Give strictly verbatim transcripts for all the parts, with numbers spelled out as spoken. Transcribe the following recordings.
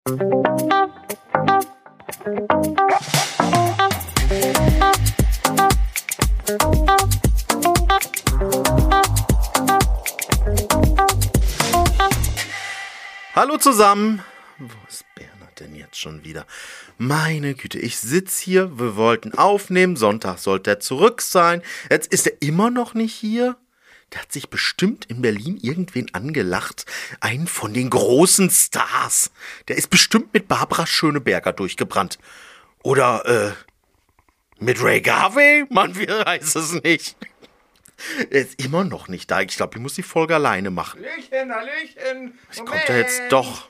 Hallo zusammen. Wo ist Bernhard denn jetzt schon wieder? Meine Güte, ich sitze hier, wir wollten aufnehmen, Sonntag sollte er zurück sein. Jetzt ist er immer noch nicht hier. Der hat sich bestimmt in Berlin irgendwen angelacht. Einen von den großen Stars. Der ist bestimmt mit Barbara Schöneberger durchgebrannt. Oder, äh, mit Ray Garvey? Man, wir weiß es nicht. Er ist immer noch nicht da. Ich glaube, ich muss die Folge alleine machen. Hallöchen, Hallöchen. Was kommt er jetzt doch?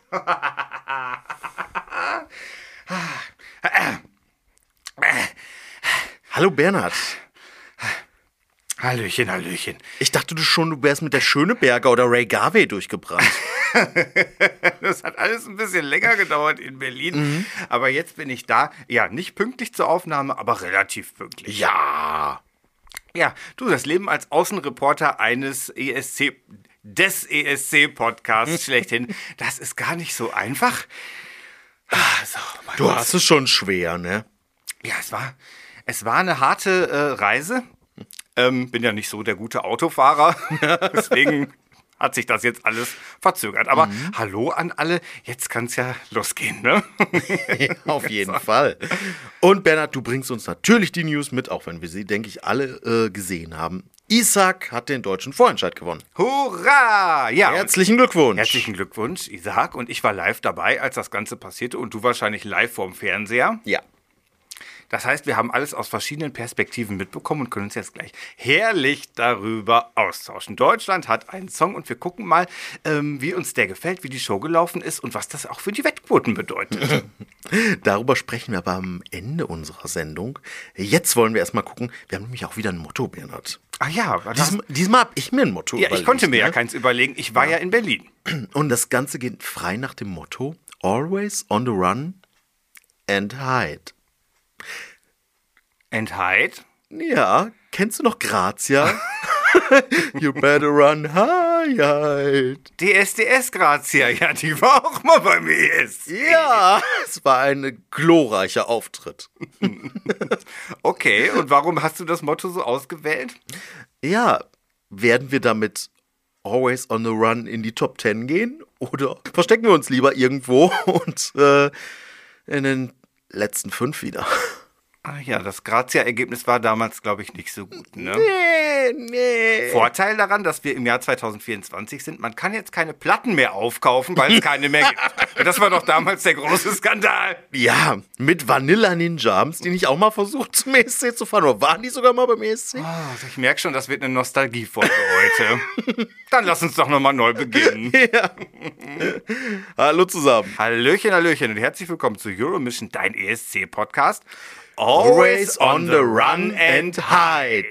Hallo Bernhard. Hallöchen, Hallöchen. Ich dachte du schon, du wärst mit der Schöneberger oder Ray Garvey durchgebrannt. Das hat alles ein bisschen länger gedauert in Berlin. Mhm. Aber jetzt bin ich da. Ja, nicht pünktlich zur Aufnahme, aber relativ pünktlich. Ja. Ja, du, das Leben als Außenreporter eines E S C, des E S C-Podcasts schlechthin, das ist gar nicht so einfach. Also, du Gott. Hast es schon schwer, ne? Ja, es war, es war eine harte äh, Reise. Ähm, bin ja nicht so der gute Autofahrer, deswegen hat sich das jetzt alles verzögert. Aber mhm. Hallo an alle, jetzt kann es ja losgehen, ne? Ja, auf jeden Fall. Und Bernhard, du bringst uns natürlich die News mit, auch wenn wir sie, denke ich, alle äh, gesehen haben. Isaac hat den deutschen Vorentscheid gewonnen. Hurra! Ja, herzlichen Glückwunsch. Herzlichen Glückwunsch, Isaac. Und ich war live dabei, als das Ganze passierte. Und du wahrscheinlich live vorm Fernseher. Ja. Das heißt, wir haben alles aus verschiedenen Perspektiven mitbekommen und können uns jetzt gleich herrlich darüber austauschen. Deutschland hat einen Song und wir gucken mal, ähm, wie uns der gefällt, wie die Show gelaufen ist und was das auch für die Wettquoten bedeutet. Darüber sprechen wir aber am Ende unserer Sendung. Jetzt wollen wir erstmal gucken, wir haben nämlich auch wieder ein Motto, Bernhard. Ach ja. Diesmal, diesmal habe ich mir ein Motto ja, überlegt. Ich konnte mir ne? ja keins überlegen, ich war ja. ja in Berlin. Und das Ganze geht frei nach dem Motto Always on the run and hide. And hide? Ja, kennst du noch Grazia? You better run hide. D S D S Grazia, ja, die war auch mal beim E S C. Ja, es war ein glorreicher Auftritt. Okay, und warum hast du das Motto so ausgewählt? Ja, werden wir damit Always on the run in die Top Ten gehen? Oder verstecken wir uns lieber irgendwo und äh, in den letzten fünf wieder? Ah ja, das Grazia-Ergebnis war damals, glaube ich, nicht so gut, ne? Nee, nee. Vorteil daran, dass wir im Jahr zwanzig vierundzwanzig sind, man kann jetzt keine Platten mehr aufkaufen, weil es keine mehr gibt. Das war doch damals der große Skandal. Ja, mit Vanilla Ninja haben es die nicht auch mal versucht, zum E S C zu fahren? Oder waren die sogar mal beim E S C? Oh, ich merke schon, das wird eine Nostalgiefolge heute. Dann lass uns doch nochmal neu beginnen. Ja. Hallo zusammen. Hallöchen, Hallöchen und herzlich willkommen zu Euromission, dein E S C-Podcast. Always on the run and hide.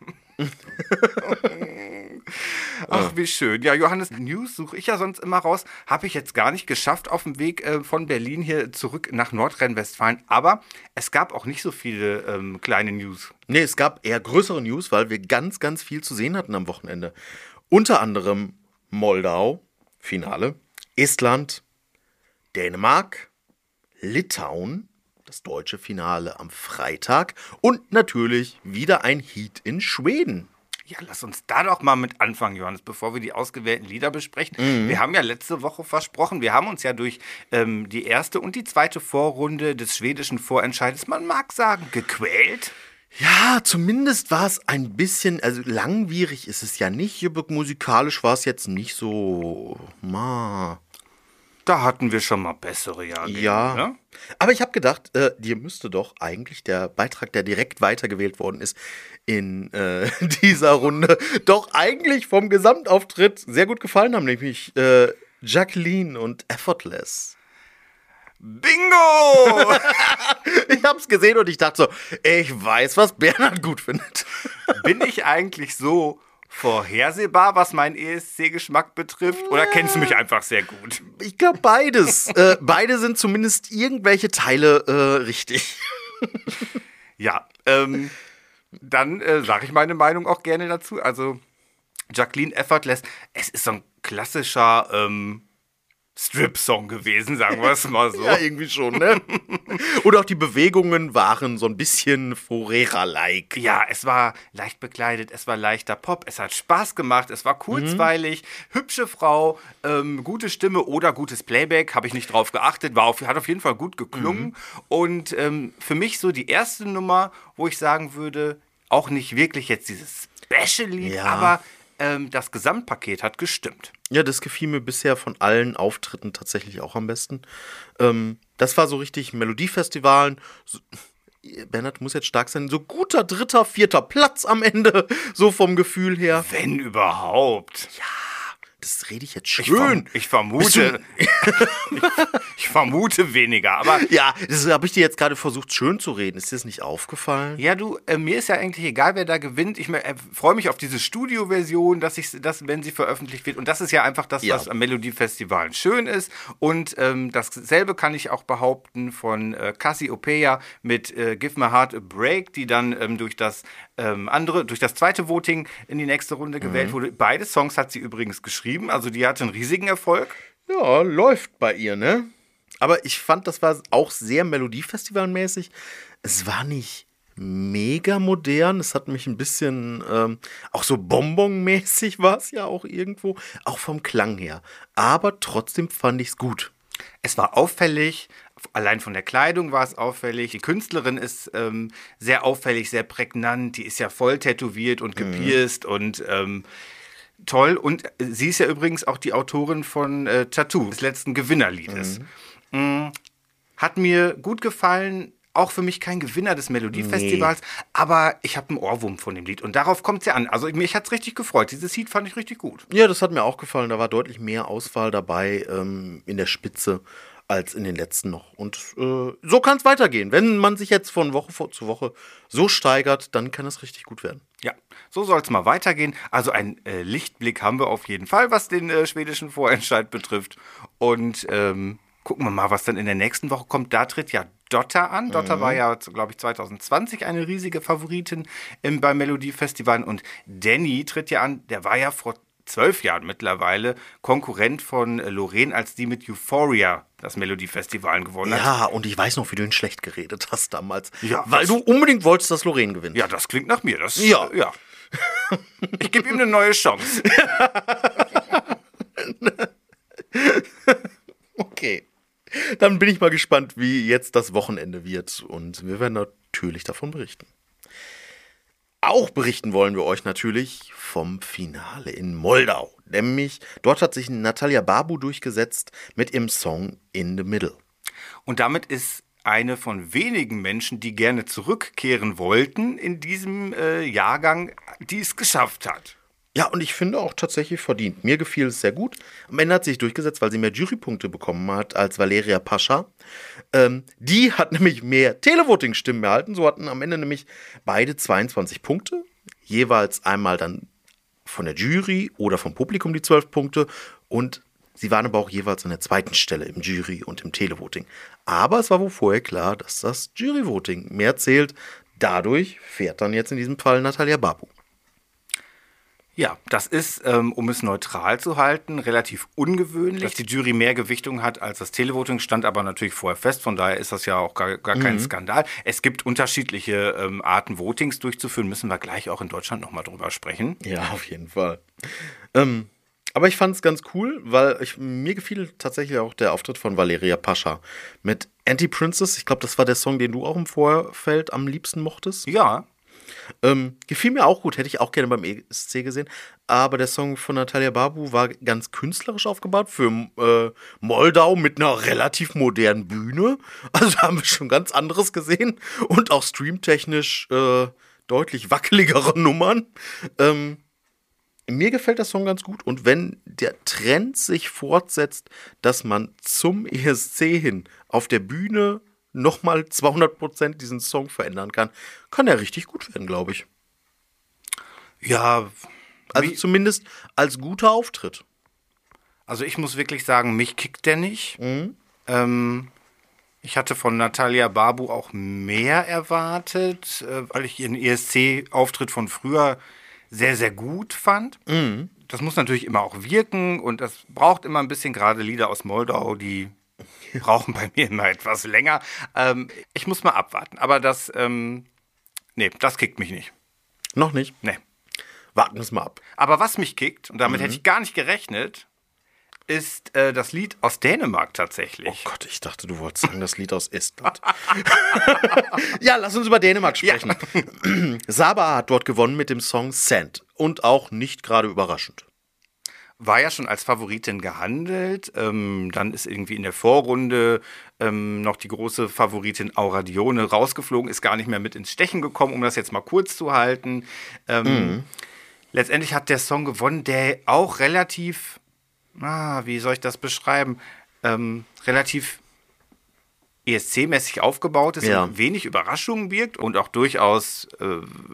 Ach, wie schön. Ja, Johannes, News suche ich ja sonst immer raus. Habe ich jetzt gar nicht geschafft auf dem Weg äh, von Berlin hier zurück nach Nordrhein-Westfalen. Aber es gab auch nicht so viele ähm, kleine News. Nee, es gab eher größere News, weil wir ganz, ganz viel zu sehen hatten am Wochenende. Unter anderem Moldau, Finale, Estland, Dänemark, Litauen, das deutsche Finale am Freitag und natürlich wieder ein Heat in Schweden. Ja, lass uns da doch mal mit anfangen, Johannes, bevor wir die ausgewählten Lieder besprechen. Mhm. Wir haben ja letzte Woche versprochen, wir haben uns ja durch ähm, die erste und die zweite Vorrunde des schwedischen Vorentscheides, man mag sagen, gequält. Ja, zumindest war es ein bisschen, also langwierig ist es ja nicht, musikalisch war es jetzt nicht so, ma... Da hatten wir schon mal bessere Jahre. Ja, ne? Aber ich habe gedacht, äh, dir müsste doch eigentlich der Beitrag, der direkt weitergewählt worden ist in äh, dieser Runde, doch eigentlich vom Gesamtauftritt sehr gut gefallen haben, nämlich äh, Jacqueline und Effortless. Bingo! Ich hab's gesehen und ich dachte so, ich weiß, was Bernhard gut findet. Bin ich eigentlich so vorhersehbar, was meinen E S C-Geschmack betrifft? Oder kennst du mich einfach sehr gut? Ich glaube beides. äh, beide sind zumindest irgendwelche Teile äh, richtig. Ja, ähm, dann äh, sage ich meine Meinung auch gerne dazu. Also Jacqueline Effortless, es ist so ein klassischer ähm, Strip-Song gewesen, sagen wir es mal so. Ja, irgendwie schon, ne? Und auch die Bewegungen waren so ein bisschen Forera-like. Ja, es war leicht bekleidet, es war leichter Pop, es hat Spaß gemacht, es war kurzweilig, mhm. hübsche Frau, ähm, gute Stimme oder gutes Playback, habe ich nicht drauf geachtet, war auf, hat auf jeden Fall gut geklungen. Mhm. Und ähm, für mich so die erste Nummer, wo ich sagen würde, auch nicht wirklich jetzt dieses Special-Lied, ja. aber ähm, das Gesamtpaket hat gestimmt. Ja, das gefiel mir bisher von allen Auftritten tatsächlich auch am besten. Ähm, das war so richtig Melodiefestivalen. So, Bernhard muss jetzt stark sein. So guter dritter, vierter Platz am Ende, so vom Gefühl her. Wenn überhaupt. Ja, das rede ich jetzt schön. Ich, verm ich vermute, ich, ich vermute weniger, aber ja, das habe ich dir jetzt gerade versucht, schön zu reden. Ist dir das nicht aufgefallen? Ja, du, äh, mir ist ja eigentlich egal, wer da gewinnt. Ich äh, freue mich auf diese Studioversion, dass ich, dass, wenn sie veröffentlicht wird. Und das ist ja einfach das, ja. was am Melodiefestival schön ist. Und ähm, dasselbe kann ich auch behaupten von äh, Cassiopeia mit äh, Give My Heart a Break, die dann ähm, durch das ähm, andere, durch das zweite Voting in die nächste Runde mhm. gewählt wurde. Beide Songs hat sie übrigens geschrieben. Also die hatte einen riesigen Erfolg. Ja, läuft bei ihr, ne? Aber ich fand, das war auch sehr Melodiefestivalmäßig. Es war nicht mega modern. Es hat mich ein bisschen, ähm, auch so Bonbon-mäßig war es ja auch irgendwo. Auch vom Klang her. Aber trotzdem fand ich es gut. Es war auffällig. Allein von der Kleidung war es auffällig. Die Künstlerin ist ähm, sehr auffällig, sehr prägnant. Die ist ja voll tätowiert und gepierst mhm. und ähm, toll. Und sie ist ja übrigens auch die Autorin von äh, Tattoo, des letzten Gewinnerliedes. Mhm. Mhm. Hat mir gut gefallen. Auch für mich kein Gewinner des Melodiefestivals. Nee. Aber ich habe einen Ohrwurm von dem Lied. Und darauf kommt es ja an. Also mich hat es richtig gefreut. Dieses Lied fand ich richtig gut. Ja, das hat mir auch gefallen. Da war deutlich mehr Auswahl dabei ähm, in der Spitze als in den letzten noch. Und äh, so kann es weitergehen. Wenn man sich jetzt von Woche zu Woche so steigert, dann kann es richtig gut werden. Ja, so soll es mal weitergehen. Also einen äh, Lichtblick haben wir auf jeden Fall, was den äh, schwedischen Vorentscheid betrifft. Und ähm, gucken wir mal, was dann in der nächsten Woche kommt. Da tritt ja Dotter an. Dotter mhm. war ja, glaube ich, zwanzig zwanzig eine riesige Favoritin im, beim Melodiefestival. Und Danny tritt ja an. Der war ja vor zwölf Jahren mittlerweile Konkurrent von Loreen, als die mit Euphoria das Melodiefestival gewonnen hat. Ja, und ich weiß noch, wie du ihn schlecht geredet hast damals. Ja, weil du unbedingt wolltest, dass Loreen gewinnt. Ja, das klingt nach mir. Das, ja. Äh, ja. Ich gebe ihm eine neue Chance. Okay. Dann bin ich mal gespannt, wie jetzt das Wochenende wird. Und wir werden natürlich davon berichten. Auch berichten wollen wir euch natürlich vom Finale in Moldau. Nämlich, dort hat sich Natalia Barbu durchgesetzt mit ihrem Song In the Middle. Und damit ist eine von wenigen Menschen, die gerne zurückkehren wollten in diesem äh, Jahrgang, die es geschafft hat. Ja, und ich finde auch tatsächlich verdient. Mir gefiel es sehr gut. Am Ende hat sie sich durchgesetzt, weil sie mehr Jurypunkte bekommen hat als Valeria Pascha. Ähm, die hat nämlich mehr Televoting-Stimmen erhalten. So hatten am Ende nämlich beide zweiundzwanzig Punkte. Jeweils einmal dann von der Jury oder vom Publikum die zwölf Punkte. Und sie waren aber auch jeweils an der zweiten Stelle im Jury und im Televoting. Aber es war wohl vorher klar, dass das Juryvoting mehr zählt. Dadurch fährt dann jetzt in diesem Fall Natalia Barbu. Ja, das ist, ähm, um es neutral zu halten, relativ ungewöhnlich, dass die Jury mehr Gewichtung hat als das Televoting, stand aber natürlich vorher fest, von daher ist das ja auch gar, gar kein mhm. Skandal. Es gibt unterschiedliche ähm, Arten, Votings durchzuführen, müssen wir gleich auch in Deutschland nochmal drüber sprechen. Ja, auf jeden Fall. Ähm, aber ich fand es ganz cool, weil ich, mir gefiel tatsächlich auch der Auftritt von Valeria Pascha mit Anti-Princess. Ich glaube, das war der Song, den du auch im Vorfeld am liebsten mochtest. Ja. Ähm, gefiel mir auch gut, hätte ich auch gerne beim E S C gesehen. Aber der Song von Natalia Barbu war ganz künstlerisch aufgebaut für äh, Moldau mit einer relativ modernen Bühne. Also da haben wir schon ganz anderes gesehen. Und auch streamtechnisch äh, deutlich wackeligere Nummern. Ähm, mir gefällt der Song ganz gut. Und wenn der Trend sich fortsetzt, dass man zum E S C hin auf der Bühne nochmal zweihundert Prozent diesen Song verändern kann, kann er richtig gut werden, glaube ich. Ja. Also zumindest als guter Auftritt. Also ich muss wirklich sagen, mich kickt der nicht. Mhm. Ähm, ich hatte von Natalia Barbu auch mehr erwartet, äh, weil ich ihren E S C-Auftritt von früher sehr, sehr gut fand. Mhm. das muss natürlich immer auch wirken und das braucht immer ein bisschen, gerade Lieder aus Moldau, die brauchen bei mir immer etwas länger. Ähm, ich muss mal abwarten, aber das, ähm, nee, das kickt mich nicht. Noch nicht? Nee. Warten wir es mal ab. Aber was mich kickt, und damit Mhm. hätte ich gar nicht gerechnet, ist äh, das Lied aus Dänemark tatsächlich. Oh Gott, ich dachte, du wolltest sagen, das Lied aus Estland. Ja, lass uns über Dänemark sprechen. Ja. Saba hat dort gewonnen mit dem Song Sand. Und auch nicht gerade überraschend. War ja schon als Favoritin gehandelt. Ähm, dann ist irgendwie in der Vorrunde ähm, noch die große Favoritin Aura Dione rausgeflogen, ist gar nicht mehr mit ins Stechen gekommen, um das jetzt mal kurz zu halten. Ähm, mhm. Letztendlich hat der Song gewonnen, der auch relativ, ah, wie soll ich das beschreiben, ähm, relativ E S C-mäßig aufgebaut ist ja. und wenig Überraschungen birgt und auch durchaus äh,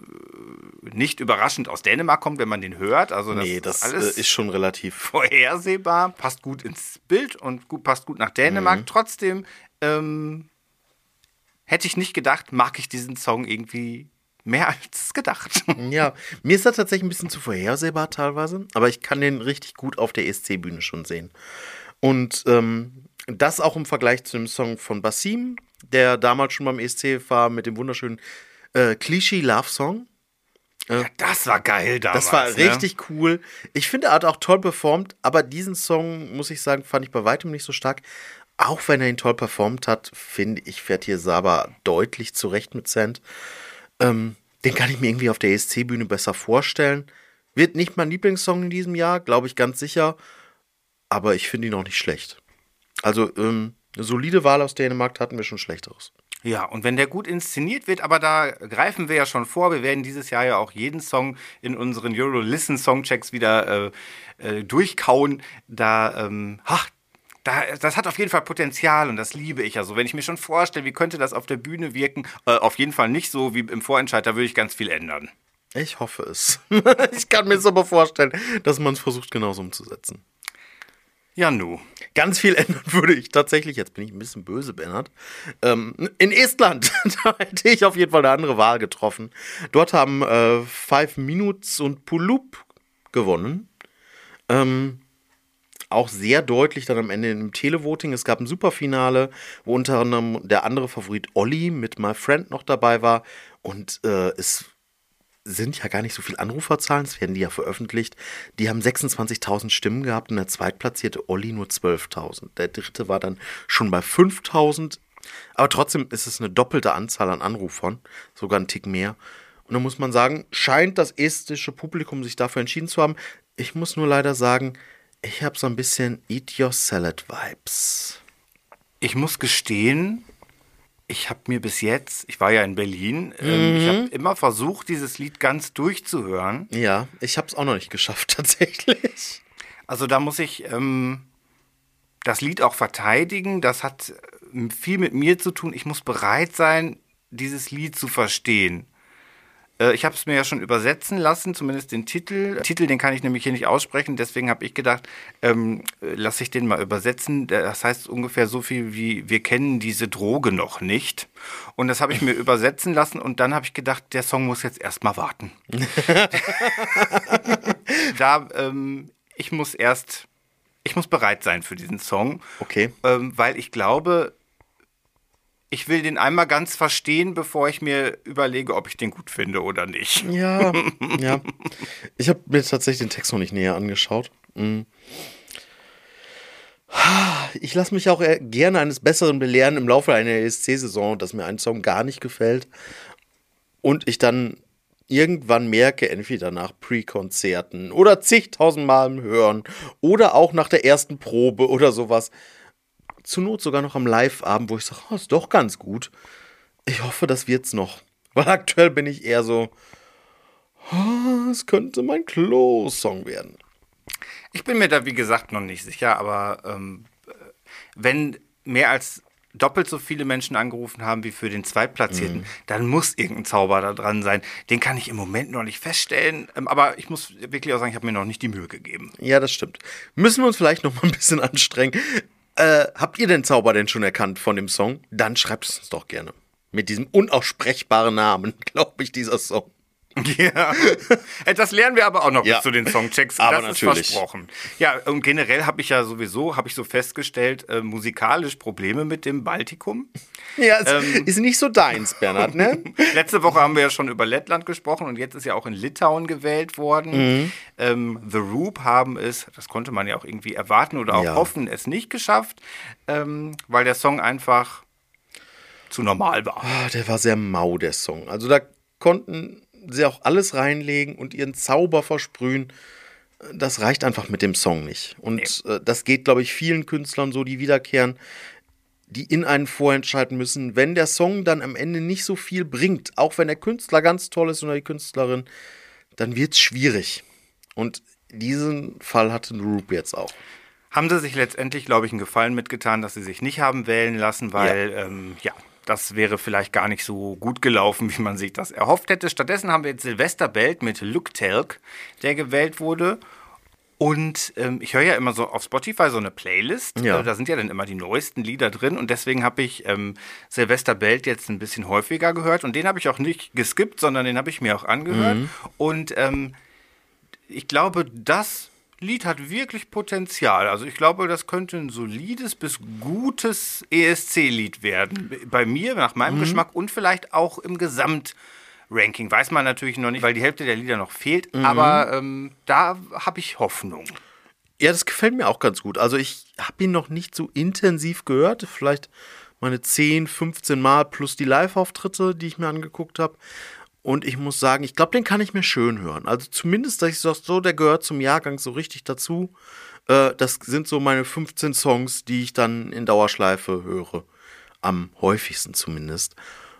nicht überraschend aus Dänemark kommt, wenn man den hört. Also das, nee, das alles ist schon relativ vorhersehbar, passt gut ins Bild und gut, passt gut nach Dänemark. Mhm. Trotzdem ähm, hätte ich nicht gedacht, mag ich diesen Song irgendwie mehr als gedacht. Ja, mir ist das tatsächlich ein bisschen zu vorhersehbar teilweise, aber ich kann den richtig gut auf der E S C-Bühne schon sehen. Und ähm, das auch im Vergleich zu dem Song von Basim, der damals schon beim E S C war mit dem wunderschönen äh, Clichy Love Song. Äh, ja, das war geil damals. Das war ne? richtig cool. Ich finde, er hat auch toll performt, aber diesen Song, muss ich sagen, fand ich bei weitem nicht so stark. Auch wenn er ihn toll performt hat, finde ich, fährt hier Saba deutlich zurecht mit Sand. Ähm, den kann ich mir irgendwie auf der E S C-Bühne besser vorstellen. Wird nicht mein Lieblingssong in diesem Jahr, glaube ich ganz sicher. Aber ich finde ihn auch nicht schlecht. Also ähm, eine solide Wahl aus Dänemark hatten wir schon Schlechteres. Ja, und wenn der gut inszeniert wird, aber da greifen wir ja schon vor, wir werden dieses Jahr ja auch jeden Song in unseren Euro-Listen-Songchecks wieder äh, äh, durchkauen. Da, ähm, ach, da, das hat auf jeden Fall Potenzial und das liebe ich. Also wenn ich mir schon vorstelle, wie könnte das auf der Bühne wirken, äh, auf jeden Fall nicht so wie im Vorentscheid, da würde ich ganz viel ändern. Ich hoffe es. Ich kann mir es aber vorstellen, dass man es versucht, genauso umzusetzen. Ja, nu. Ganz viel ändern würde ich tatsächlich, jetzt bin ich ein bisschen böse, Bernhard, ähm, in Estland, da hätte ich auf jeden Fall eine andere Wahl getroffen. Dort haben äh, Five Minutes und Pulup gewonnen. Ähm, auch sehr deutlich dann am Ende im Televoting. Es gab ein Superfinale, wo unter anderem der andere Favorit Olli mit My Friend noch dabei war. Und äh, es sind ja gar nicht so viele Anruferzahlen, es werden die ja veröffentlicht. Die haben sechsundzwanzigtausend Stimmen gehabt und der zweitplatzierte Olli nur zwölftausend. Der dritte war dann schon bei fünftausend. Aber trotzdem ist es eine doppelte Anzahl an Anrufern, sogar ein Tick mehr. Und da muss man sagen, scheint das estische Publikum sich dafür entschieden zu haben. Ich muss nur leider sagen, ich habe so ein bisschen Eat Your Salad Vibes. Ich muss gestehen, ich habe mir bis jetzt, ich war ja in Berlin, ähm, Mhm. ich habe immer versucht, dieses Lied ganz durchzuhören. Ja, ich habe es auch noch nicht geschafft, tatsächlich. Also da muss ich ähm, das Lied auch verteidigen. Das hat äh, viel mit mir zu tun. Ich muss bereit sein, dieses Lied zu verstehen. Äh, ich habe es mir ja schon übersetzen lassen, zumindest den Titel. Den Titel, den kann ich nämlich hier nicht aussprechen. Deswegen habe ich gedacht, ähm, lasse ich den mal übersetzen. Das heißt ungefähr so viel wie, wir kennen diese Droge noch nicht. Und das habe ich mir übersetzen lassen. Und dann habe ich gedacht, der Song muss jetzt erstmal warten. da, ähm, ich muss erst, ich muss bereit sein für diesen Song. Okay. Ähm, weil ich glaube, ich will den einmal ganz verstehen, bevor ich mir überlege, ob ich den gut finde oder nicht. Ja, ja. Ich habe mir tatsächlich den Text noch nicht näher angeschaut. Mhm. Ich lasse mich auch eher gerne eines Besseren belehren im Laufe einer E S C-Saison, dass mir ein Song gar nicht gefällt und ich dann irgendwann merke, entweder nach Pre-Konzerten oder zigtausendmal im Hören oder auch nach der ersten Probe oder sowas, zur Not sogar noch am Live-Abend, wo ich sage, oh, ist doch ganz gut. Ich hoffe, das wird's noch. Weil aktuell bin ich eher so, oh, es könnte mein Klo-Song werden. Ich bin mir da, wie gesagt, noch nicht sicher, aber ähm, wenn mehr als doppelt so viele Menschen angerufen haben wie für den Zweitplatzierten, mhm. dann muss irgendein Zauber da dran sein. Den kann ich im Moment noch nicht feststellen, ähm, aber ich muss wirklich auch sagen, ich habe mir noch nicht die Mühe gegeben. Ja, das stimmt. Müssen wir uns vielleicht noch mal ein bisschen anstrengen. Äh, habt ihr den Zauber denn schon erkannt von dem Song? Dann schreibt es uns doch gerne. Mit diesem unaussprechbaren Namen, glaube ich, dieser Song. Ja, das lernen wir aber auch noch Ja. bis zu den Songchecks. Aber das natürlich. ist versprochen. Ja, und generell habe ich ja sowieso, habe ich so festgestellt, äh, musikalisch Probleme mit dem Baltikum. Ja, es Ähm. ist nicht so deins, Bernhard, ne? Letzte Woche haben wir ja schon über Lettland gesprochen und jetzt ist ja auch in Litauen gewählt worden. Mhm. Ähm, The Roop haben es, das konnte man ja auch irgendwie erwarten oder auch Ja. hoffen, es nicht geschafft, ähm, weil der Song einfach zu normal war. Ah, der war sehr mau, der Song. Also da konnten sie auch alles reinlegen und ihren Zauber versprühen. Das reicht einfach mit dem Song nicht. Und äh, das geht, glaube ich, vielen Künstlern so, die wiederkehren, die in einen Vorentscheid müssen. Wenn der Song dann am Ende nicht so viel bringt, auch wenn der Künstler ganz toll ist oder die Künstlerin, dann wird es schwierig. Und diesen Fall hatte Roop jetzt auch. Haben sie sich letztendlich, glaube ich, einen Gefallen mitgetan, dass sie sich nicht haben wählen lassen, weil, ja, ähm, ja das wäre vielleicht gar nicht so gut gelaufen, wie man sich das erhofft hätte. Stattdessen haben wir jetzt Sylvester Belt mit Look Telk, der gewählt wurde. Und ähm, ich höre ja immer so auf Spotify so eine Playlist. Ja. Äh, da sind ja dann immer die neuesten Lieder drin. Und deswegen habe ich ähm, Sylvester Belt jetzt ein bisschen häufiger gehört. Und den habe ich auch nicht geskippt, sondern den habe ich mir auch angehört. Mhm. Und ähm, ich glaube, das Lied hat wirklich Potenzial. Also ich glaube, das könnte ein solides bis gutes E S C-Lied werden. Bei mir, nach meinem Mhm. Geschmack und vielleicht auch im Gesamtranking. Weiß man natürlich noch nicht, weil die Hälfte der Lieder noch fehlt. Mhm. Aber ähm, da habe ich Hoffnung. Ja, das gefällt mir auch ganz gut. Also ich habe ihn noch nicht so intensiv gehört. Vielleicht meine zehn, fünfzehn Mal plus die Live-Auftritte, die ich mir angeguckt habe. Und ich muss sagen, ich glaube, den kann ich mir schön hören. Also zumindest, dass ich sage, so, der gehört zum Jahrgang so richtig dazu. Äh, das sind so meine fünfzehn Songs, die ich dann in Dauerschleife höre. Am häufigsten zumindest.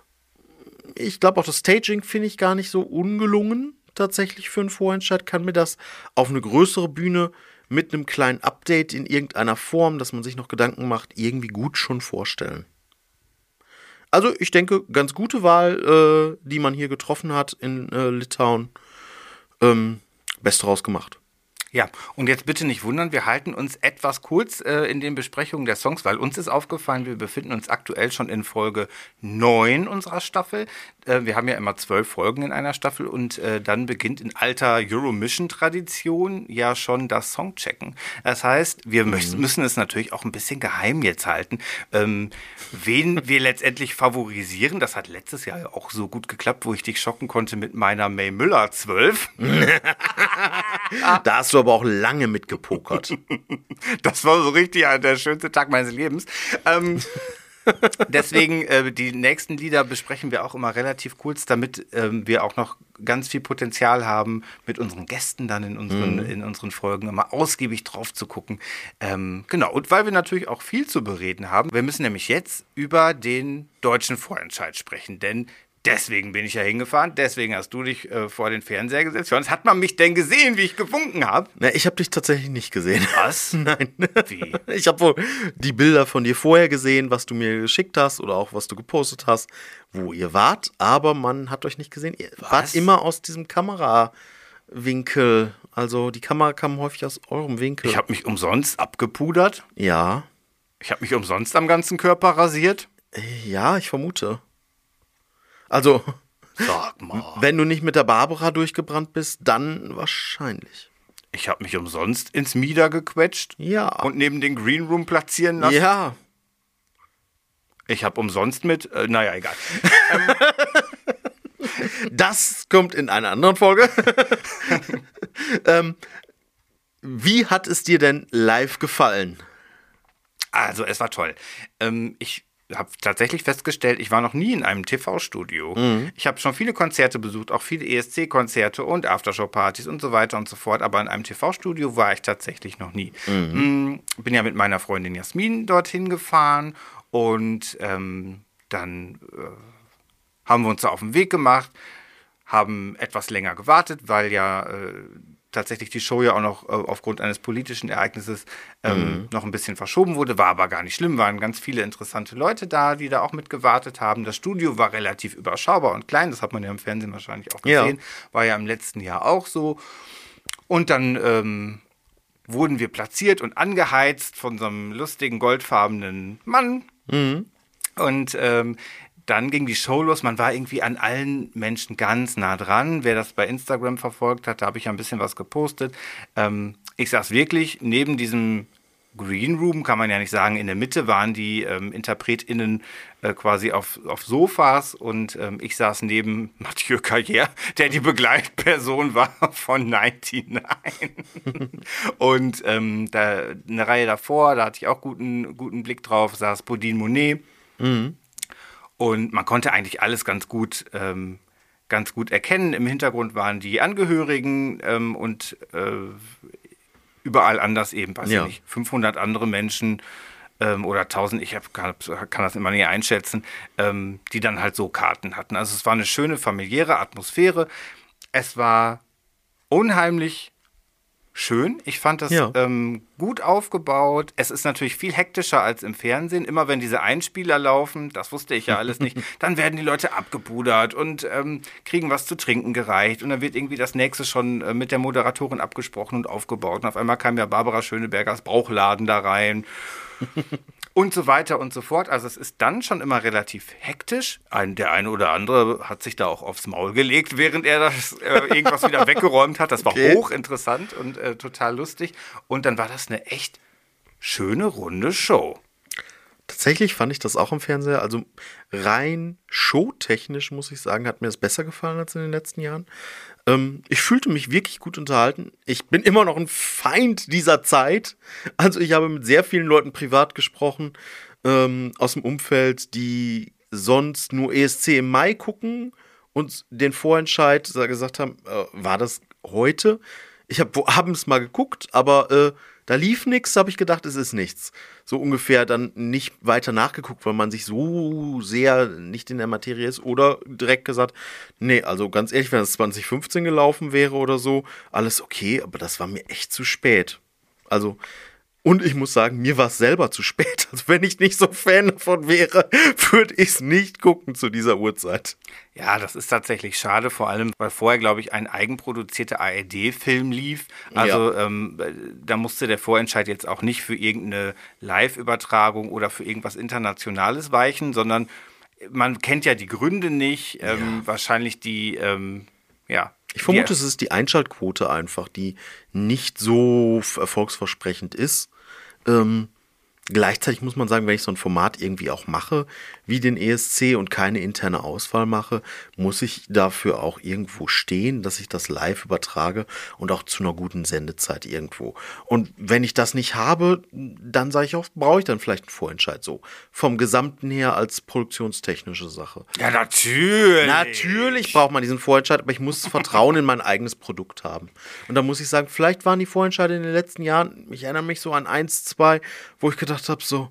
Ich glaube auch, das Staging finde ich gar nicht so ungelungen. Tatsächlich für einen Vorentscheid kann mir das auf eine größere Bühne mit einem kleinen Update in irgendeiner Form, dass man sich noch Gedanken macht, irgendwie gut schon vorstellen. Also ich denke, ganz gute Wahl, äh, die man hier getroffen hat in äh, Litauen. Ähm, Best draus gemacht. Ja, und jetzt bitte nicht wundern, wir halten uns etwas kurz äh, in den Besprechungen der Songs, weil uns ist aufgefallen, wir befinden uns aktuell schon in Folge neun unserer Staffel. Äh, wir haben ja immer zwölf Folgen in einer Staffel und äh, dann beginnt in alter Euromission-Tradition ja schon das Songchecken. Das heißt, wir Mhm. möchten, müssen es natürlich auch ein bisschen geheim jetzt halten, ähm, wen wir letztendlich favorisieren. Das hat letztes Jahr ja auch so gut geklappt, wo ich dich schocken konnte mit meiner May Müller zwölf. Da hast du aber auch lange mitgepokert. Das war so richtig ja, der schönste Tag meines Lebens. Ähm, deswegen, äh, die nächsten Lieder besprechen wir auch immer relativ kurz, damit ähm, wir auch noch ganz viel Potenzial haben, mit unseren Gästen dann in unseren, in unseren Folgen immer ausgiebig drauf zu gucken. Ähm, genau, und weil wir natürlich auch viel zu bereden haben, wir müssen nämlich jetzt über den deutschen Vorentscheid sprechen, denn deswegen bin ich ja hingefahren, deswegen hast du dich äh, vor den Fernseher gesetzt. Sonst hat man mich denn gesehen, wie ich gewunken habe? Na, ich habe dich tatsächlich nicht gesehen. Was? Nein. Wie? Ich habe wohl die Bilder von dir vorher gesehen, was du mir geschickt hast oder auch was du gepostet hast, wo ihr wart, aber man hat euch nicht gesehen. Ihr Was? wart immer aus diesem Kamerawinkel. Also die Kamera kam häufig aus eurem Winkel. Ich habe mich umsonst abgepudert. ja, Ich habe mich umsonst am ganzen Körper rasiert. ja, ich vermute. Also, Sag mal. wenn du nicht mit der Barbara durchgebrannt bist, dann wahrscheinlich. Ich habe mich umsonst ins Mieder gequetscht. Ja. Und neben den Green Room platzieren lassen. Ja, Ich habe umsonst mit, äh, naja, egal. das kommt in einer anderen Folge. ähm, wie hat es dir denn live gefallen? Also, es war toll. Ähm, ich habe tatsächlich festgestellt, ich war noch nie in einem T V-Studio. Mhm. Ich habe schon viele Konzerte besucht, auch viele E S C-Konzerte und Aftershow-Partys und so weiter und so fort. Aber in einem T V-Studio war ich tatsächlich noch nie. Mhm. Bin ja mit meiner Freundin Jasmin dorthin gefahren und ähm, dann äh, haben wir uns da auf den Weg gemacht, haben etwas länger gewartet, weil ja äh, tatsächlich die Show ja auch noch äh, aufgrund eines politischen Ereignisses ähm, Mhm. noch ein bisschen verschoben wurde. War aber gar nicht schlimm, waren ganz viele interessante Leute da, die da auch mit gewartet haben. Das Studio war relativ überschaubar und klein, das hat man ja im Fernsehen wahrscheinlich auch Ja. gesehen. War ja im letzten Jahr auch so. Und dann ähm, wurden wir platziert und angeheizt von so einem lustigen, goldfarbenen Mann. Mhm. Und ähm, dann ging die Show los. Man war irgendwie an allen Menschen ganz nah dran. Wer das bei Instagram verfolgt hat, da habe ich ja ein bisschen was gepostet. Ähm, ich saß wirklich neben diesem Green Room, kann man ja nicht sagen. In der Mitte waren die ähm, InterpretInnen äh, quasi auf, auf Sofas und ähm, ich saß neben Mathieu Carrière, der die Begleitperson war von neunundneunzig. Und ähm, da, eine Reihe davor, da hatte ich auch guten, guten Blick drauf, saß Bodine Monet. Mhm. Und man konnte eigentlich alles ganz gut, ähm, ganz gut erkennen. Im Hintergrund waren die Angehörigen ähm, und äh, überall anders eben, weiß Ja. ich nicht, fünfhundert andere Menschen ähm, oder tausend, ich hab, kann, kann das immer nicht einschätzen, ähm, die dann halt so Karten hatten. Also es war eine schöne familiäre Atmosphäre. Es war unheimlich schön. Ich fand das Ja. ähm, gut aufgebaut. Es ist natürlich viel hektischer als im Fernsehen. Immer wenn diese Einspieler laufen, das wusste ich ja alles nicht, dann werden die Leute abgepudert und ähm, kriegen was zu trinken gereicht. Und dann wird irgendwie das nächste schon äh, mit der Moderatorin abgesprochen und aufgebaut. Und auf einmal kam ja Barbara Schönebergers Bauchladen da rein. Und so weiter und so fort. Also es ist dann schon immer relativ hektisch. Ein, der eine oder andere hat sich da auch aufs Maul gelegt, während er das äh, irgendwas wieder weggeräumt hat. Das war Okay. hochinteressant und äh, total lustig. Und dann war das eine echt schöne, runde Show. Tatsächlich fand ich das auch im Fernseher, also rein showtechnisch, muss ich sagen, hat mir das besser gefallen als in den letzten Jahren. Ähm, ich fühlte mich wirklich gut unterhalten. Ich bin immer noch ein Feind dieser Zeit. Also ich habe mit sehr vielen Leuten privat gesprochen, ähm, aus dem Umfeld, die sonst nur E S C im Mai gucken und den Vorentscheid da gesagt haben, äh, war das heute? Ich habe abends mal geguckt, aber äh, da lief nichts, habe ich gedacht, es ist nichts. So ungefähr dann nicht weiter nachgeguckt, weil man sich so sehr nicht in der Materie ist. Oder direkt gesagt, nee, also ganz ehrlich, wenn das zwanzig fünfzehn gelaufen wäre oder so, alles okay, aber das war mir echt zu spät. Also, und ich muss sagen, mir war es selber zu spät. Also wenn ich nicht so Fan davon wäre, würde ich es nicht gucken zu dieser Uhrzeit. Ja, das ist tatsächlich schade, vor allem, weil vorher, glaube ich, ein eigenproduzierter A R D-Film lief. Also Ja. ähm, da musste der Vorentscheid jetzt auch nicht für irgendeine Live-Übertragung oder für irgendwas Internationales weichen, sondern man kennt ja die Gründe nicht. Ähm, Ja. Wahrscheinlich die, ähm, ja. Ich vermute, die, es ist die Einschaltquote einfach, die nicht so f- erfolgsversprechend ist. Ähm, gleichzeitig muss man sagen, wenn ich so ein Format irgendwie auch mache, wie den E S C und keine interne Auswahl mache, muss ich dafür auch irgendwo stehen, dass ich das live übertrage und auch zu einer guten Sendezeit irgendwo. Und wenn ich das nicht habe, dann sage ich auch, brauche ich dann vielleicht einen Vorentscheid so. Vom Gesamten her als produktionstechnische Sache. Ja, natürlich. Natürlich braucht man diesen Vorentscheid, aber ich muss Vertrauen in mein eigenes Produkt haben. Und da muss ich sagen, vielleicht waren die Vorentscheide in den letzten Jahren, ich erinnere mich so an eins, zwei, wo ich gedacht habe, so,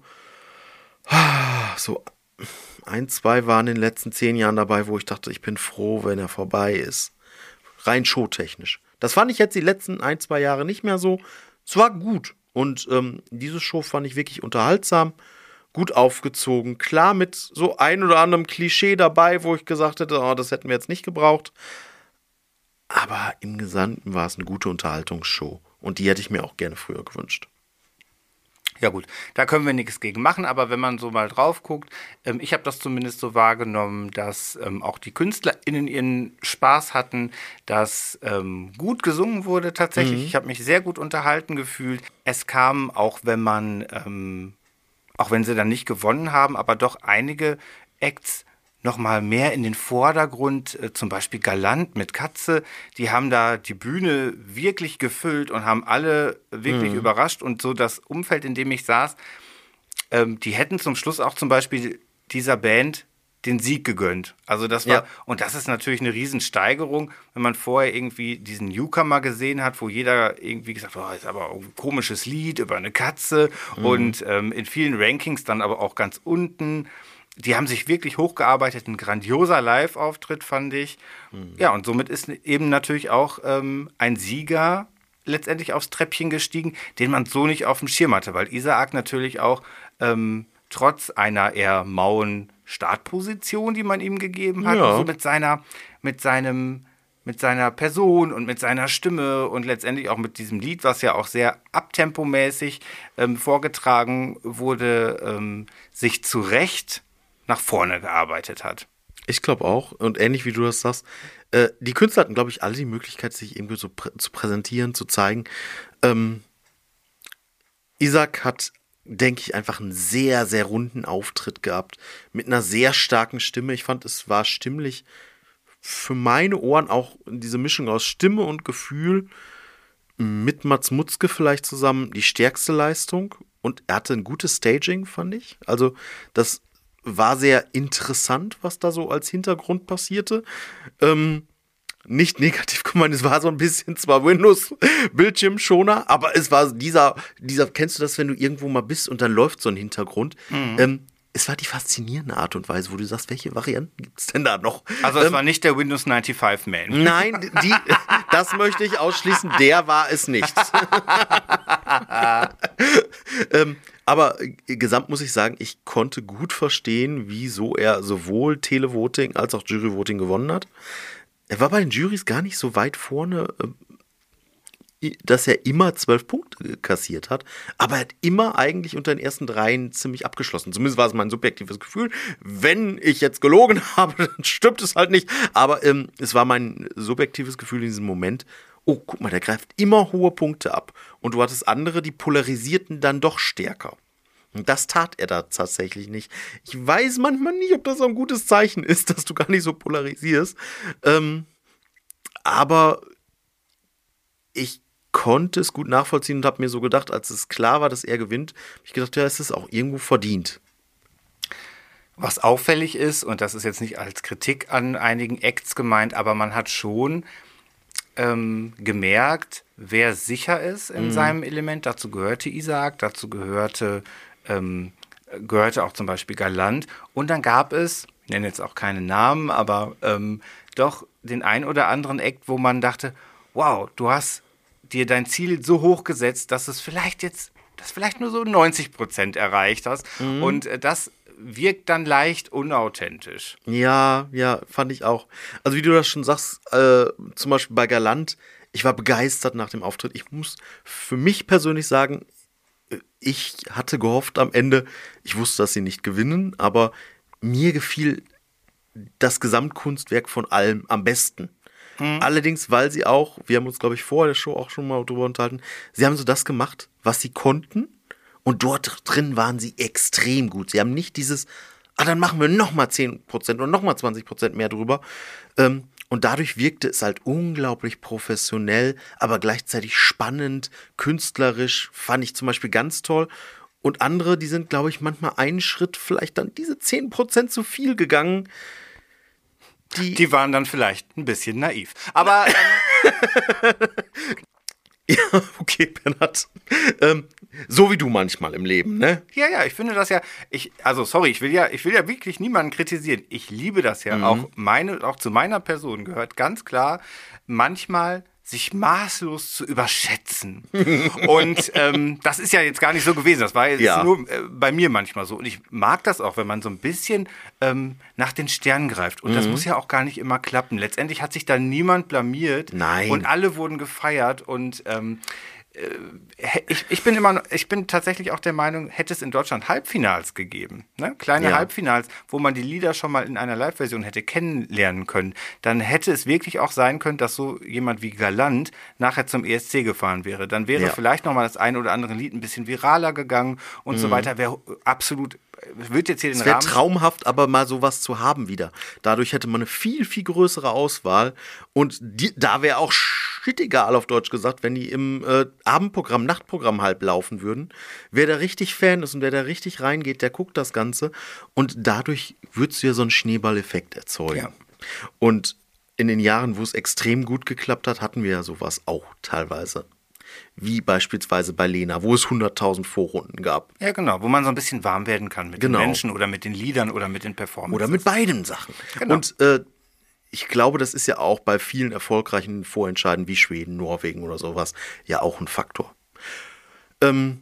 so ein, zwei waren in den letzten zehn Jahren dabei, wo ich dachte, ich bin froh, wenn er vorbei ist. Rein showtechnisch. Das fand ich jetzt die letzten ein, zwei Jahre nicht mehr so. Es war gut. Und ähm, diese Show fand ich wirklich unterhaltsam, gut aufgezogen. Klar mit so ein oder anderem Klischee dabei, wo ich gesagt hätte, oh, das hätten wir jetzt nicht gebraucht. Aber im Gesamten war es eine gute Unterhaltungsshow. Und die hätte ich mir auch gerne früher gewünscht. Ja gut, da können wir nichts gegen machen, aber wenn man so mal drauf guckt, ähm, ich habe das zumindest so wahrgenommen, dass ähm, auch die KünstlerInnen ihren Spaß hatten, dass ähm, gut gesungen wurde tatsächlich. Mhm. Ich habe mich sehr gut unterhalten gefühlt. Es kam, auch wenn man, ähm, auch wenn sie dann nicht gewonnen haben, aber doch einige Acts noch mal mehr in den Vordergrund, äh, zum Beispiel Galant mit Katze, die haben da die Bühne wirklich gefüllt und haben alle wirklich Mhm. überrascht und so das Umfeld, in dem ich saß, ähm, die hätten zum Schluss auch zum Beispiel dieser Band den Sieg gegönnt. Also das war, Ja. und das ist natürlich eine Riesensteigerung, wenn man vorher irgendwie diesen Newcomer gesehen hat, wo jeder irgendwie gesagt hat, oh, ist aber ein komisches Lied über eine Katze und ähm, in vielen Rankings dann aber auch ganz unten. Die haben sich wirklich hochgearbeitet, ein grandioser Live-Auftritt, fand ich. Ja, und somit ist eben natürlich auch ähm, ein Sieger letztendlich aufs Treppchen gestiegen, den man so nicht auf dem Schirm hatte, weil Isaak natürlich auch ähm, trotz einer eher mauen Startposition, die man ihm gegeben hat, Ja. so mit seiner, mit seinem, mit seiner Person und mit seiner Stimme und letztendlich auch mit diesem Lied, was ja auch sehr abtempomäßig ähm, vorgetragen wurde, ähm, sich zu Recht nach vorne gearbeitet hat. Ich glaube auch. Und ähnlich wie du das sagst, äh, die Künstler hatten, glaube ich, alle die Möglichkeit, sich irgendwie so prä- zu präsentieren, zu zeigen. Ähm, Isaac hat, denke ich, einfach einen sehr, sehr runden Auftritt gehabt. Mit einer sehr starken Stimme. Ich fand, es war stimmlich für meine Ohren auch diese Mischung aus Stimme und Gefühl mit Mats Mutzke vielleicht zusammen die stärkste Leistung. Und er hatte ein gutes Staging, fand ich. Also das war sehr interessant, was da so als Hintergrund passierte. Ähm, nicht negativ gemeint, es war so ein bisschen zwar Windows-Bildschirmschoner, aber es war dieser, dieser, kennst du das, wenn du irgendwo mal bist und dann läuft so ein Hintergrund? Mhm. Ähm, es war die faszinierende Art und Weise, wo du sagst, welche Varianten gibt es denn da noch? Also es ähm, war nicht der Windows fünfundneunzig Man. Nein, die, das möchte ich ausschließen, der war es nicht. ähm, aber gesamt muss ich sagen, ich konnte gut verstehen, wieso er sowohl Televoting als auch Juryvoting gewonnen hat. Er war bei den Jurys gar nicht so weit vorne, dass er immer zwölf Punkte kassiert hat, aber er hat immer eigentlich unter den ersten dreien ziemlich abgeschlossen. Zumindest war es mein subjektives Gefühl. Wenn ich jetzt gelogen habe, dann stimmt es halt nicht. Aber ähm, es war mein subjektives Gefühl in diesem Moment. Oh, guck mal, der greift immer hohe Punkte ab. Und du hattest andere, die polarisierten dann doch stärker. Und das tat er da tatsächlich nicht. Ich weiß manchmal nicht, ob das so ein gutes Zeichen ist, dass du gar nicht so polarisierst. Ähm, aber ich konnte es gut nachvollziehen und habe mir so gedacht, als es klar war, dass er gewinnt, habe ich gedacht, ja, es ist auch irgendwo verdient. Was auffällig ist, und das ist jetzt nicht als Kritik an einigen Acts gemeint, aber man hat schon ähm, gemerkt, wer sicher ist in mhm. seinem Element. Dazu gehörte Isaac, dazu gehörte, ähm, gehörte auch zum Beispiel Galant. Und dann gab es, ich nenne jetzt auch keine Namen, aber ähm, doch den ein oder anderen Act, wo man dachte, wow, du hast dir dein Ziel so hoch gesetzt, dass es vielleicht jetzt, dass vielleicht nur so neunzig Prozent erreicht hast. Mhm. Und äh, das wirkt dann leicht unauthentisch. Ja, ja, fand ich auch. Also wie du das schon sagst, äh, zum Beispiel bei Galant, ich war begeistert nach dem Auftritt. Ich muss für mich persönlich sagen, ich hatte gehofft am Ende, ich wusste, dass sie nicht gewinnen, aber mir gefiel das Gesamtkunstwerk von allem am besten. Mhm. Allerdings, weil sie auch, wir haben uns, glaube ich, vor der Show auch schon mal drüber unterhalten, sie haben so das gemacht, was sie konnten und dort drin waren sie extrem gut. Sie haben nicht dieses, ah, dann machen wir nochmal zehn Prozent oder nochmal zwanzig Prozent mehr drüber. Ähm, und dadurch wirkte es halt unglaublich professionell, aber gleichzeitig spannend, künstlerisch, fand ich zum Beispiel ganz toll. Und andere, die sind, glaube ich, manchmal einen Schritt vielleicht dann diese zehn Prozent zu viel gegangen. Die, die waren dann vielleicht ein bisschen naiv. Aber ähm ja, okay, Bernhard. Ähm, so wie du manchmal im Leben, ne? Ja, ja, ich finde das ja, ich, also sorry, ich will ja, ich will ja wirklich niemanden kritisieren. Ich liebe das ja. Mhm. Auch meine, auch zu meiner Person gehört ganz klar, manchmal sich maßlos zu überschätzen. Und ähm, das ist ja jetzt gar nicht so gewesen. Das war jetzt ja. nur äh, bei mir manchmal so. Und ich mag das auch, wenn man so ein bisschen ähm, nach den Sternen greift. Und mhm. das muss ja auch gar nicht immer klappen. Letztendlich hat sich da niemand blamiert. Nein. Und alle wurden gefeiert. Und ähm, Ich, ich bin immer, ich bin tatsächlich auch der Meinung, hätte es in Deutschland Halbfinals gegeben, ne? Kleine ja. Halbfinals, wo man die Lieder schon mal in einer Live-Version hätte kennenlernen können, dann hätte es wirklich auch sein können, dass so jemand wie Galant nachher zum E S C gefahren wäre. Dann wäre ja. vielleicht noch mal das ein oder andere Lied ein bisschen viraler gegangen und mhm. so weiter. Wäre absolut, wird jetzt hier den es wäre Rahmen... traumhaft, aber mal sowas zu haben wieder. Dadurch hätte man eine viel, viel größere Auswahl und die, da wäre auch shit egal, auf Deutsch gesagt, wenn die im äh, Abendprogramm, Nachtprogramm halb laufen würden. Wer da richtig Fan ist und wer da richtig reingeht, der guckt das Ganze und dadurch würdest du ja so einen Schneeballeffekt erzeugen. Ja. Und in den Jahren, wo es extrem gut geklappt hat, hatten wir ja sowas auch teilweise. Wie beispielsweise bei Lena, wo es hunderttausend Vorrunden gab. Ja, genau, wo man so ein bisschen warm werden kann mit genau. den Menschen oder mit den Liedern oder mit den Performances. Oder mit beiden Sachen. Genau. Und äh, ich glaube, das ist ja auch bei vielen erfolgreichen Vorentscheiden wie Schweden, Norwegen oder sowas ja auch ein Faktor. Ähm,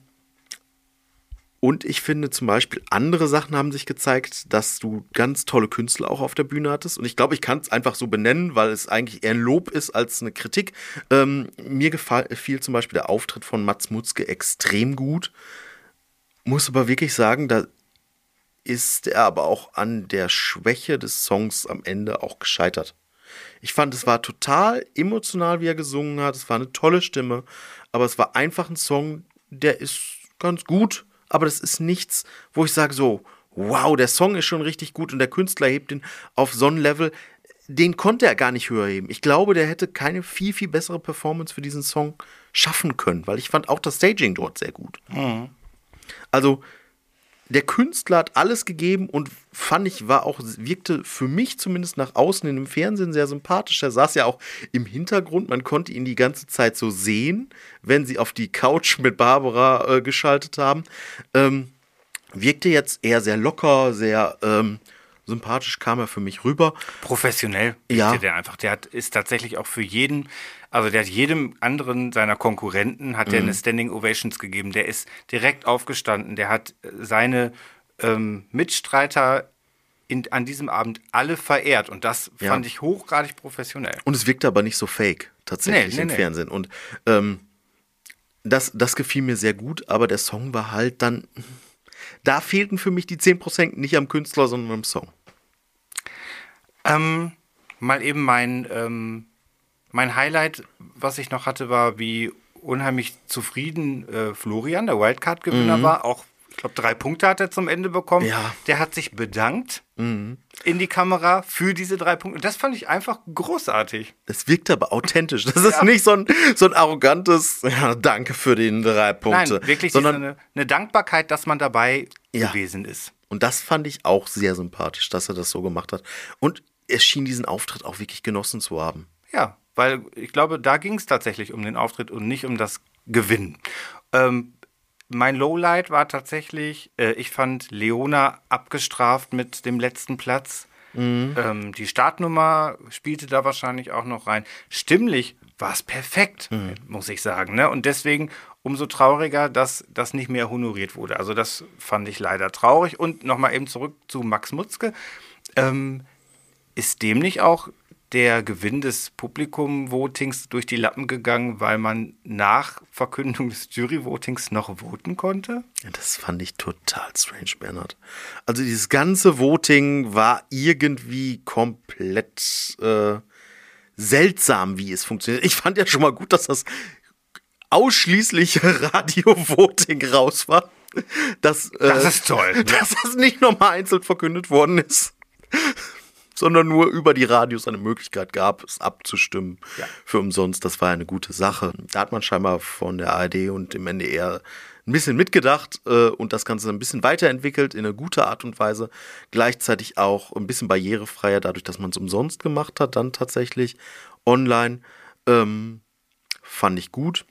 und ich finde zum Beispiel, andere Sachen haben sich gezeigt, dass du ganz tolle Künstler auch auf der Bühne hattest. Und ich glaube, ich kann es einfach so benennen, weil es eigentlich eher ein Lob ist als eine Kritik. Ähm, mir gefiel zum Beispiel der Auftritt von Mats Mutzke extrem gut. Muss aber wirklich sagen, da ist er aber auch an der Schwäche des Songs am Ende auch gescheitert. Ich fand, es war total emotional, wie er gesungen hat. Es war eine tolle Stimme, aber es war einfach ein Song, der ist ganz gut, aber das ist nichts, wo ich sage so, wow, der Song ist schon richtig gut und der Künstler hebt ihn auf so ein Level, den konnte er gar nicht höher heben. Ich glaube, der hätte keine viel, viel bessere Performance für diesen Song schaffen können, weil ich fand auch das Staging dort sehr gut. Mhm. Also, der Künstler hat alles gegeben und fand ich, war auch, wirkte für mich zumindest nach außen in dem Fernsehen sehr sympathisch. Er saß ja auch im Hintergrund, man konnte ihn die ganze Zeit so sehen, wenn sie auf die Couch mit Barbara äh, geschaltet haben. Ähm, wirkte jetzt eher sehr locker, sehr ähm, sympathisch kam er für mich rüber. Professionell ja. Der einfach. Der hat, ist tatsächlich auch für jeden, also der hat jedem anderen seiner Konkurrenten, hat mhm. der eine Standing Ovations gegeben. Der ist direkt aufgestanden. Der hat seine ähm, Mitstreiter in, an diesem Abend alle verehrt. Und das ja. fand ich hochgradig professionell. Und es wirkte aber nicht so fake, tatsächlich nee, nee, im nee. Fernsehen. Und ähm, das, das gefiel mir sehr gut, aber der Song war halt dann... Da fehlten für mich die zehn Prozent nicht am Künstler, sondern am Song. Ähm, mal eben mein, ähm, mein Highlight, was ich noch hatte, war, wie unheimlich zufrieden äh, Florian, der Wildcard-Gewinner, mhm. war. Auch, ich glaube, drei Punkte hat er zum Ende bekommen. Ja. Der hat sich bedankt mhm. in die Kamera für diese drei Punkte. Und das fand ich einfach großartig. Es wirkt aber authentisch. Das ist ja. nicht so ein, so ein arrogantes, ja, danke für die drei Punkte. Nein, wirklich sondern eine, eine Dankbarkeit, dass man dabei ja. gewesen ist. Und das fand ich auch sehr sympathisch, dass er das so gemacht hat. Und er schien diesen Auftritt auch wirklich genossen zu haben. Ja, weil ich glaube, da ging es tatsächlich um den Auftritt und nicht um das Gewinnen. Ähm, Mein Lowlight war tatsächlich, äh, ich fand Leona abgestraft mit dem letzten Platz. Mhm. Ähm, die Startnummer spielte da wahrscheinlich auch noch rein. Stimmlich war es perfekt, mhm. muss ich sagen. Ne? Und deswegen umso trauriger, dass das nicht mehr honoriert wurde. Also das fand ich leider traurig. Und nochmal eben zurück zu Max Mutzke. Ähm, ist dem nicht auch der Gewinn des Publikum-Votings durch die Lappen gegangen, weil man nach Verkündung des Jury-Votings noch voten konnte? Ja, das fand ich total strange, Bernhard. Also dieses ganze Voting war irgendwie komplett äh, seltsam, wie es funktioniert. Ich fand ja schon mal gut, dass das ausschließliche Radio-Voting raus war. Dass, äh, das ist toll. Dass das nicht nochmal einzeln verkündet worden ist. Sondern nur über die Radios eine Möglichkeit gab, es abzustimmen ja. für umsonst. Das war eine gute Sache. Da hat man scheinbar von der A R D und dem N D R ein bisschen mitgedacht äh, und das Ganze ein bisschen weiterentwickelt in eine gute Art und Weise. Gleichzeitig auch ein bisschen barrierefreier, dadurch, dass man es umsonst gemacht hat, dann tatsächlich online. Ähm, fand ich gut.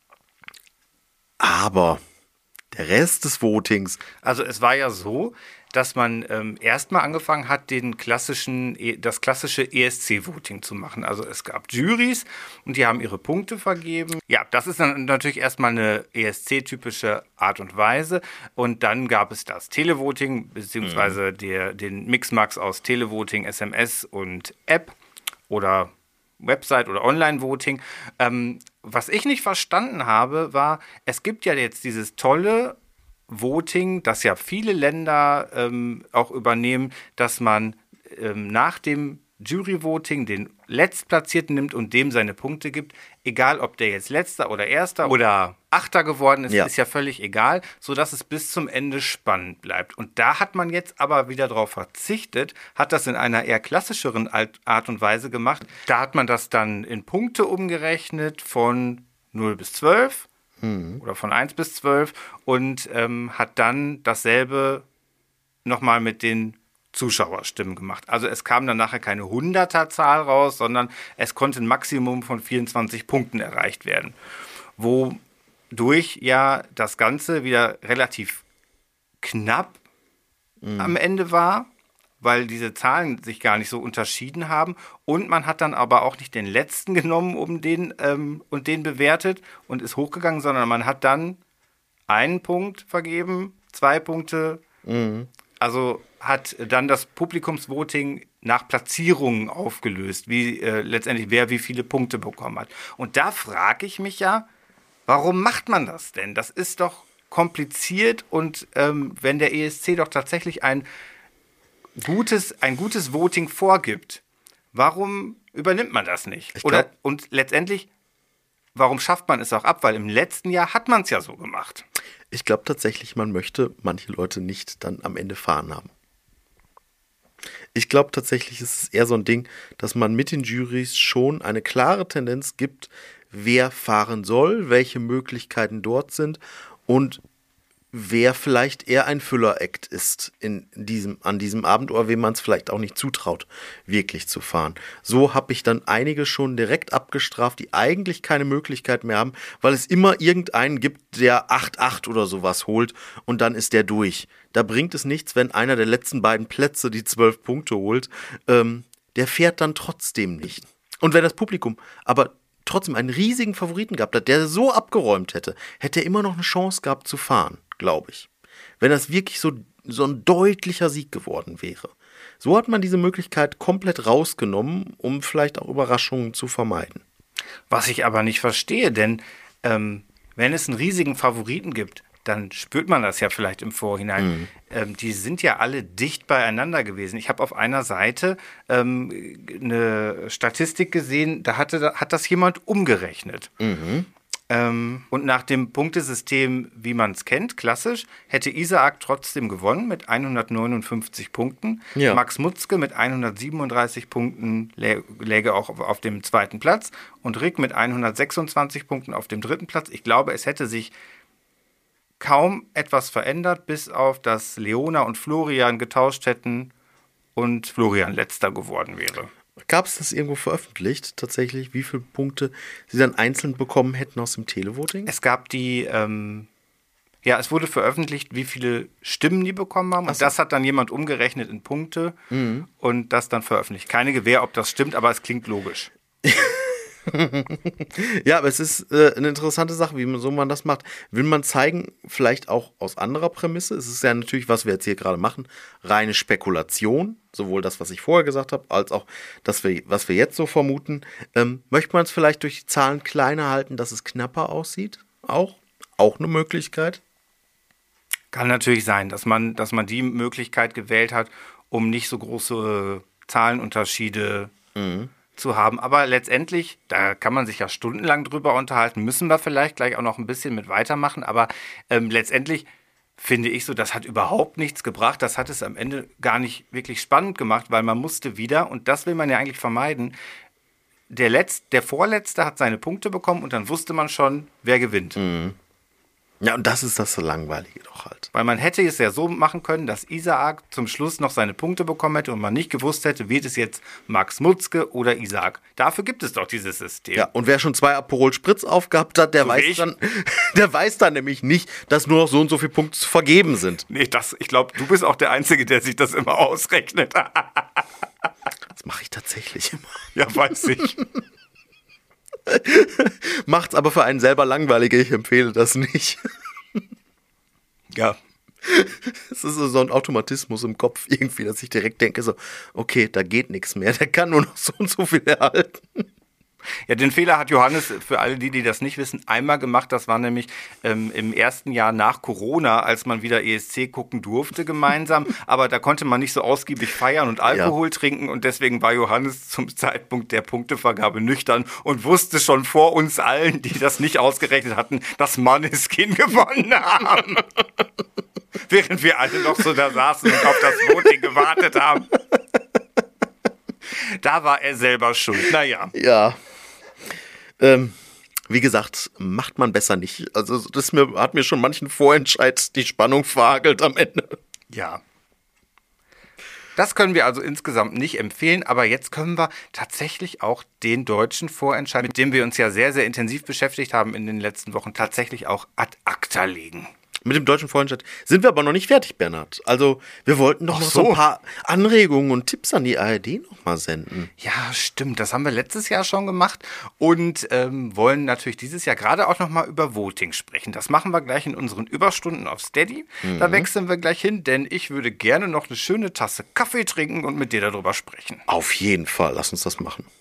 Aber der Rest des Votings... Also es war ja so, dass man ähm, erstmal angefangen hat, den klassischen, das klassische E S C-Voting zu machen. Also es gab Jurys und die haben ihre Punkte vergeben. Ja, das ist dann natürlich erstmal eine E S C-typische Art und Weise. Und dann gab es das Televoting, beziehungsweise mhm. der, den Mixmax aus Televoting, S M S und App oder Website oder Online-Voting. Ähm, was ich nicht verstanden habe, war, es gibt ja jetzt dieses tolle Voting, das ja viele Länder ähm, auch übernehmen, dass man ähm, nach dem Jury-Voting den Letztplatzierten nimmt und dem seine Punkte gibt. Egal, ob der jetzt Letzter oder Erster oder Achter geworden ist, ja. ist ja völlig egal, sodass es bis zum Ende spannend bleibt. Und da hat man jetzt aber wieder darauf verzichtet, hat das in einer eher klassischeren Art und Weise gemacht. Da hat man das dann in Punkte umgerechnet von null bis zwölf. Oder von eins bis zwölf und ähm, hat dann dasselbe nochmal mit den Zuschauerstimmen gemacht. Also es kam dann nachher keine Hunderterzahl raus, sondern es konnte ein Maximum von vierundzwanzig Punkten erreicht werden. Wodurch ja das Ganze wieder relativ knapp mhm. am Ende war, weil diese Zahlen sich gar nicht so unterschieden haben. Und man hat dann aber auch nicht den letzten genommen um den, ähm, und den bewertet und ist hochgegangen, sondern man hat dann einen Punkt vergeben, zwei Punkte. Mhm. Also hat dann das Publikumsvoting nach Platzierungen aufgelöst, wie äh, letztendlich wer wie viele Punkte bekommen hat. Und da frage ich mich ja, warum macht man das denn? Das ist doch kompliziert und ähm, wenn der E S C doch tatsächlich ein gutes, ein gutes Voting vorgibt, warum übernimmt man das nicht? Ich Oder, glaub- und letztendlich, warum schafft man es auch ab? Weil im letzten Jahr hat man es ja so gemacht. Ich glaube tatsächlich, man möchte manche Leute nicht dann am Ende fahren haben. Ich glaube tatsächlich, es ist eher so ein Ding, dass man mit den Jurys schon eine klare Tendenz gibt, wer fahren soll, welche Möglichkeiten dort sind und wer vielleicht eher ein Füller-Act ist in diesem, an diesem Abend oder wem man es vielleicht auch nicht zutraut, wirklich zu fahren. So habe ich dann einige schon direkt abgestraft, die eigentlich keine Möglichkeit mehr haben, weil es immer irgendeinen gibt, der acht acht oder sowas holt und dann ist der durch. Da bringt es nichts, wenn einer der letzten beiden Plätze die zwölf Punkte holt. Ähm, der fährt dann trotzdem nicht. Und wenn das Publikum aber trotzdem einen riesigen Favoriten gehabt hat, der so abgeräumt hätte, hätte er immer noch eine Chance gehabt zu fahren, glaube ich. Wenn das wirklich so, so ein deutlicher Sieg geworden wäre. So hat man diese Möglichkeit komplett rausgenommen, um vielleicht auch Überraschungen zu vermeiden. Was ich aber nicht verstehe, denn ähm, wenn es einen riesigen Favoriten gibt, dann spürt man das ja vielleicht im Vorhinein. Mhm. Ähm, die sind ja alle dicht beieinander gewesen. Ich habe auf einer Seite ähm, eine Statistik gesehen, da hatte, hat das jemand umgerechnet. Mhm. Ähm, und nach dem Punktesystem, wie man es kennt, klassisch, hätte Izaak trotzdem gewonnen mit hundertneunundfünfzig Punkten. Ja. Max Mutzke mit hundertsiebenunddreißig Punkten lä- läge auch auf, auf dem zweiten Platz und Rick mit hundertsechsundzwanzig Punkten auf dem dritten Platz. Ich glaube, es hätte sich kaum etwas verändert, bis auf dass Leona und Florian getauscht hätten und Florian letzter geworden wäre. Gab es das irgendwo veröffentlicht, tatsächlich, wie viele Punkte sie dann einzeln bekommen hätten aus dem Televoting? Es gab die, ähm, ja, es wurde veröffentlicht, wie viele Stimmen die bekommen haben. Und so. Das hat dann jemand umgerechnet in Punkte mhm. und das dann veröffentlicht. Keine Gewähr, ob das stimmt, aber es klingt logisch. Ja, aber es ist äh, eine interessante Sache, wie man so man das macht. Will man zeigen, vielleicht auch aus anderer Prämisse? Es ist ja natürlich, was wir jetzt hier gerade machen, reine Spekulation. Sowohl das, was ich vorher gesagt habe, als auch das, was wir jetzt so vermuten. Ähm, möchte man es vielleicht durch die Zahlen kleiner halten, dass es knapper aussieht? Auch? Auch eine Möglichkeit? Kann natürlich sein, dass man, dass man die Möglichkeit gewählt hat, um nicht so große Zahlenunterschiede mhm. zu haben. Aber letztendlich, da kann man sich ja stundenlang drüber unterhalten, müssen wir vielleicht gleich auch noch ein bisschen mit weitermachen, aber ähm, letztendlich finde ich so, das hat überhaupt nichts gebracht. Das hat es am Ende gar nicht wirklich spannend gemacht, weil man musste wieder, und das will man ja eigentlich vermeiden, der, Letz-, der Vorletzte hat seine Punkte bekommen und dann wusste man schon, wer gewinnt. Mhm. Ja, und das ist das so Langweilige doch halt. Weil man hätte es ja so machen können, dass Izaak zum Schluss noch seine Punkte bekommen hätte und man nicht gewusst hätte, wird es jetzt Max Mutzke oder Izaak. Dafür gibt es doch dieses System. Ja, und wer schon zwei Aperol Spritz aufgehabt hat, der so weiß dann, der weiß dann nämlich nicht, dass nur noch so und so viele Punkte zu vergeben sind. Nee, das, ich glaube, du bist auch der Einzige, der sich das immer ausrechnet. Das mache ich tatsächlich immer. Ja, weiß ich. Macht's aber für einen selber langweiliger, ich empfehle das nicht. Ja. Es ist so ein Automatismus im Kopf irgendwie, dass ich direkt denke so, okay, da geht nichts mehr, der kann nur noch so und so viel erhalten. Ja, den Fehler hat Johannes, für alle die, die das nicht wissen, einmal gemacht. Das war nämlich ähm, im ersten Jahr nach Corona, als man wieder E S C gucken durfte gemeinsam. Aber da konnte man nicht so ausgiebig feiern und Alkohol ja. trinken. Und deswegen war Johannes zum Zeitpunkt der Punktevergabe nüchtern und wusste schon vor uns allen, die das nicht ausgerechnet hatten, dass Måneskin gewonnen haben. Während wir alle noch so da saßen und auf das Voting gewartet haben. Da war er selber schuld. Naja. Ja. Ähm, wie gesagt, macht man besser nicht. Also das mir, hat mir schon manchen Vorentscheid die Spannung verhagelt am Ende. Ja. Das können wir also insgesamt nicht empfehlen, aber jetzt können wir tatsächlich auch den deutschen Vorentscheid, mit dem wir uns ja sehr, sehr intensiv beschäftigt haben in den letzten Wochen, tatsächlich auch ad acta legen. Mit dem deutschen Vorentscheid sind wir aber noch nicht fertig, Bernhard. Also wir wollten doch noch so. so ein paar Anregungen und Tipps an die A R D noch mal senden. Ja, stimmt. Das haben wir letztes Jahr schon gemacht und ähm, wollen natürlich dieses Jahr gerade auch noch mal über Voting sprechen. Das machen wir gleich in unseren Überstunden auf Steady. Mhm. Da wechseln wir gleich hin, denn ich würde gerne noch eine schöne Tasse Kaffee trinken und mit dir darüber sprechen. Auf jeden Fall. Lass uns das machen.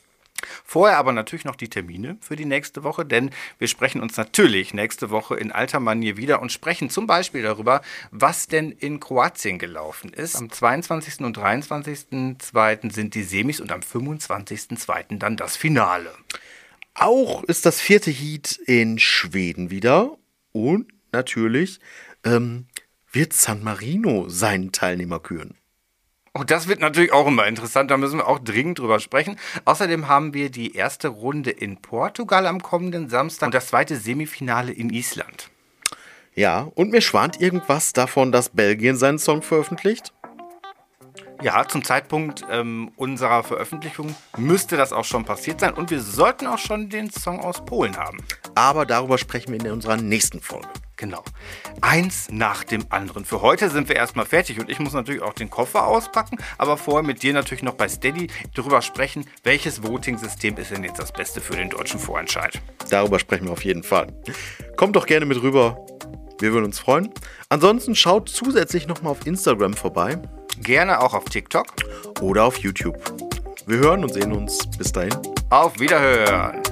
Vorher aber natürlich noch die Termine für die nächste Woche, denn wir sprechen uns natürlich nächste Woche in alter Manier wieder und sprechen zum Beispiel darüber, was denn in Kroatien gelaufen ist. Am zweiundzwanzigsten und dreiundzwanzigsten zweiten sind die Semis und am fünfundzwanzigsten zweiten dann das Finale. Auch ist das vierte Heat in Schweden wieder und natürlich ähm, wird San Marino seinen Teilnehmer küren. Und das wird natürlich auch immer interessant, da müssen wir auch dringend drüber sprechen. Außerdem haben wir die erste Runde in Portugal am kommenden Samstag und das zweite Semifinale in Island. Ja, und mir schwant irgendwas davon, dass Belgien seinen Song veröffentlicht? Ja, zum Zeitpunkt ähm, unserer Veröffentlichung müsste das auch schon passiert sein und wir sollten auch schon den Song aus Polen haben. Aber darüber sprechen wir in unserer nächsten Folge. Genau. Eins nach dem anderen. Für heute sind wir erstmal fertig und ich muss natürlich auch den Koffer auspacken, aber vorher mit dir natürlich noch bei Steady darüber sprechen, welches Voting-System ist denn jetzt das Beste für den deutschen Vorentscheid. Darüber sprechen wir auf jeden Fall. Kommt doch gerne mit rüber. Wir würden uns freuen. Ansonsten schaut zusätzlich nochmal auf Instagram vorbei. Gerne auch auf TikTok. Oder auf YouTube. Wir hören und sehen uns. Bis dahin. Auf Wiederhören.